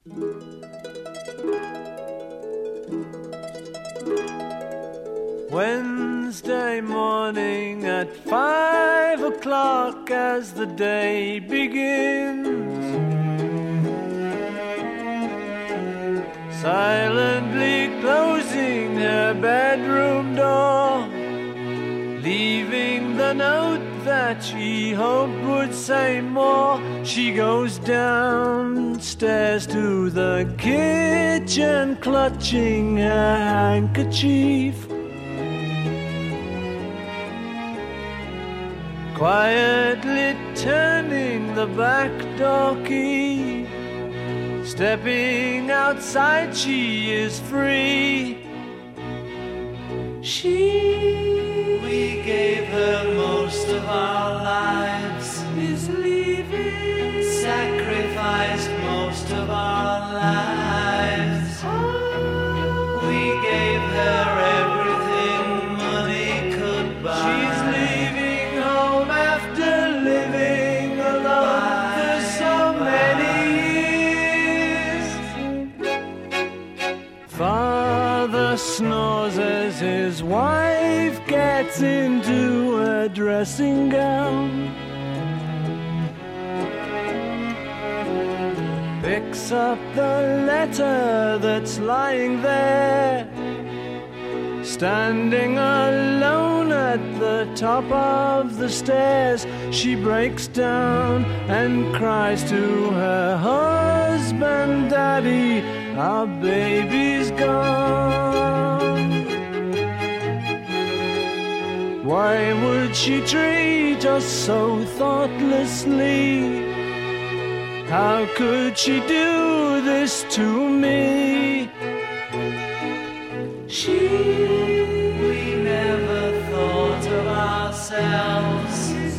Wednesday morning at 5 o'clock as the day begins, silently closing her bedroom door, leaving the note that she hoped would say more. She goes downstairs to the kitchen, clutching her handkerchief, quietly turning the back door key. Stepping outside, she is free. We gave her most of our lives, is leaving, sacrificed most of our lives. We gave her everything money could buy. She's leaving home after living alone for so many years. Father snores as his wife gets into a dressing gown, picks up the letter that's lying there, standing alone at the top of the stairs. She breaks down and cries to her husband, "Daddy, our baby's gone." Why would she treat us so thoughtlessly? How could she do this to me? We never thought of ourselves,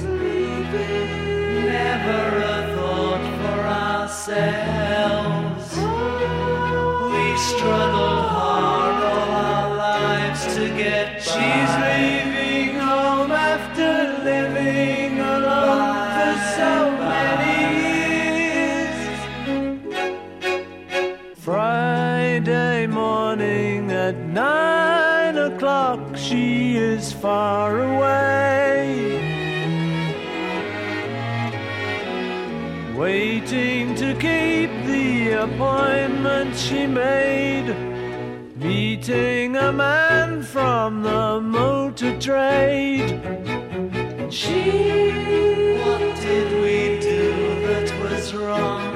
never a thought for ourselves. We struggled hard all our lives to get by. She's leaving home after living alone for so many years. Friday morning at 9 o'clock, she is far away, waiting to keep the appointment she made, meeting a man from the motor trade. What did we do that was wrong?